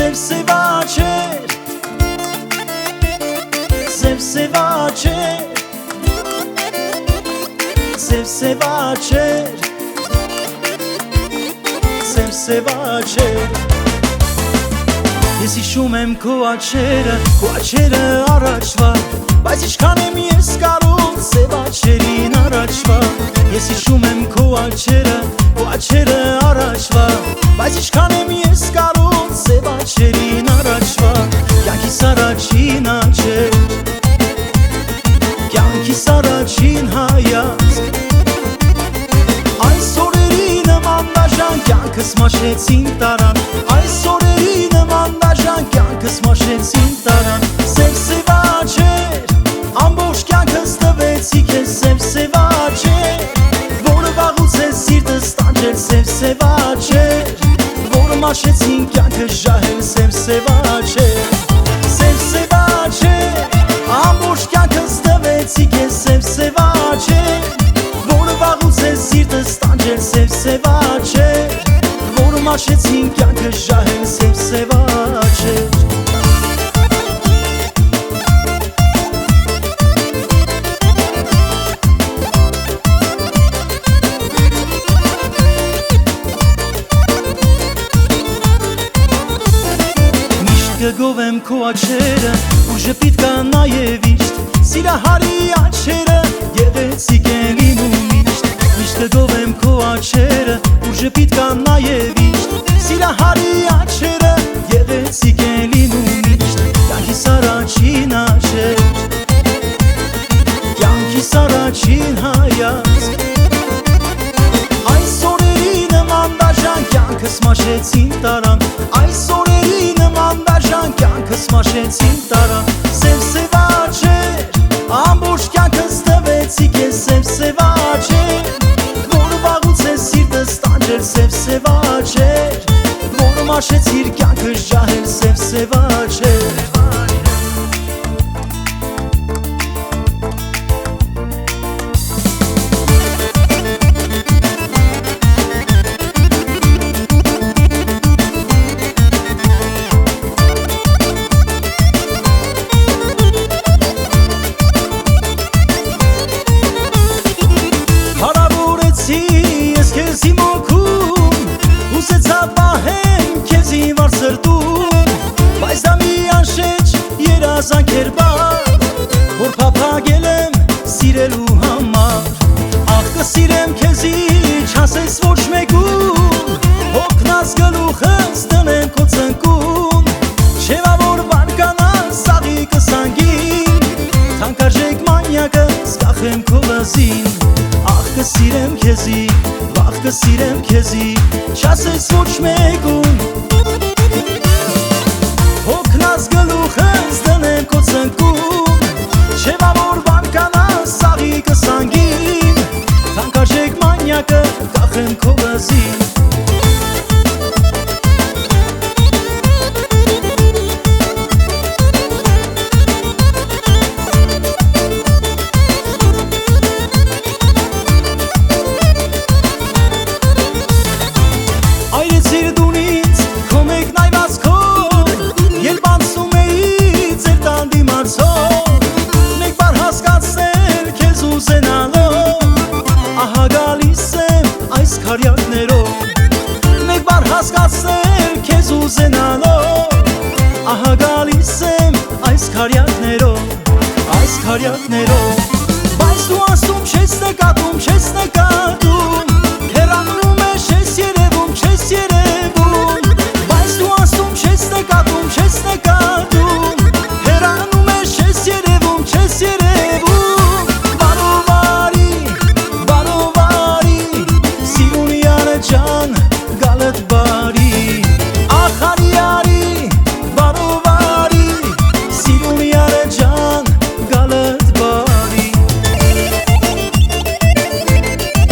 Sevsevaçer, sevsevaçer, sevsevaçer, sevsevaçer. Ես հիշում եմ քո աչերը առաջվա, բայց ինչքան եմ ես կարող սև աչերին առաջվա։ Ես հիշում եմ քո աչերը առաջվա, բայց ինչքան եմ ես կարող սև աչերին առաջվա։ Կյանքիս առաջին աչեր, կյանքիս առաջին հայացք, այս օրերի նման դաժան կյանքս մաշեցին տարան, այս օրերի նման դաժան կյանքս մաշեցին տարան։ Sevsevaçer, ամբողջ կյանքս տվեցի քեզ sevsevaçer, որը վաղուց է սիրտս տանջել sevsevaçer, որը մաշեցին կյանքս ժահել sevsevaçer, sevsevaçer, ամբողջ կյանքս տվեցի քեզ sevsevaçer, որը վաղուց է սիրտս տանջել sevsevaçer, որը մաշեցին կյանքս ժահել sevsevaçer։ Կգովեմ քո աչերը, ու ժպիտ կա նաև իշտ, սիրահարի աչերը գեղեցիկ են լինում միշտ։ Միշտ կգովեմ քո աչերը, ու ժպիտ կա նաև իշտ, սիրահարի աչերը գեղեցիկ են լինում միշտ։ Կյանքիս առաջին աչեր, կյանքիս առաջին հայացք, այս օրերի նման դաժան կյանքս մաշեցին տարան, այս օրերի նման դաժան կյանքս մաշեցին տարան։ Sevsevaçer, ամբողջ կյանքս տվեցի քեզ sevsevaçer, որը վաղուց է սիրտս տանջել sevsevaçer, որը մաշեցիր կյանքս ժահել sevsevaçer։ Ես քեզ իմ օգում, ուսեցա պահեմ քեզ իմ արսրտում, բայց դա մի անշեջ երազանք էր բար, որ փափագել եմ սիրելու համար։ Ախ կսիրեմ քեզի չասես ոչ մեկում, հոգնած գլուխս տնեմ քո ծնկում, չևա որ բարկանաս սաղի կսանգին, թանկարժեք մանյակս կախեմ քո վզին։ Ախ կսիրեմ քեզի, վաղ կսիրեմ քեզի, չասես ոչ մեկում, հոգնած գլուխս տնեմ քո ծնկում, չևա որ բարկանաս սաղի կսանգին, թանկարժեք մանյակը կախեմ քո վզին։ Հասկացնել քեզ ուզենալով, ահա գալիս եմ այս քարյակներով, բայց դու ասում չես նկատում, չես նկատում, հեռանում ես չես երևում, չես երևում, բայց դու ասում չես նկատում, չես նկատում, հեռանում ես չես երևում, չես երևում։ Բարովարի, սիրունյանը ջան, գալդ բարի, ախարյարի, բարովարի, սիրունյանը ջան, գալդ բարի։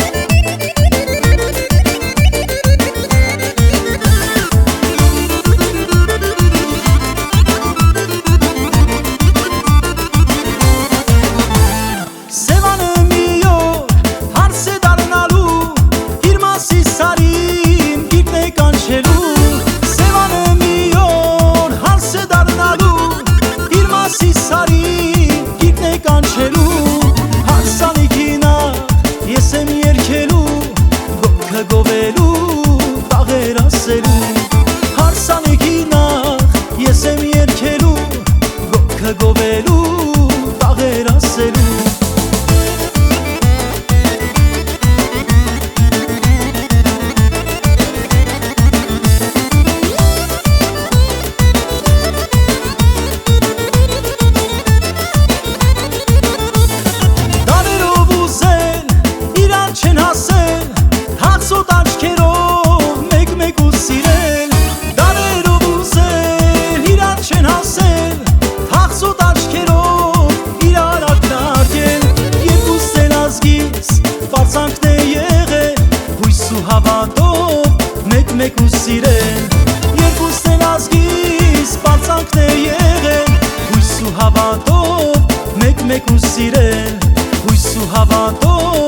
հավատով մեկ-մեկ ու սիրել Երկուսն են ազգիս պարծանքն է եղել Հույս ու հավատով մեկ-մեկ ու սիրել Հույս ու հավատով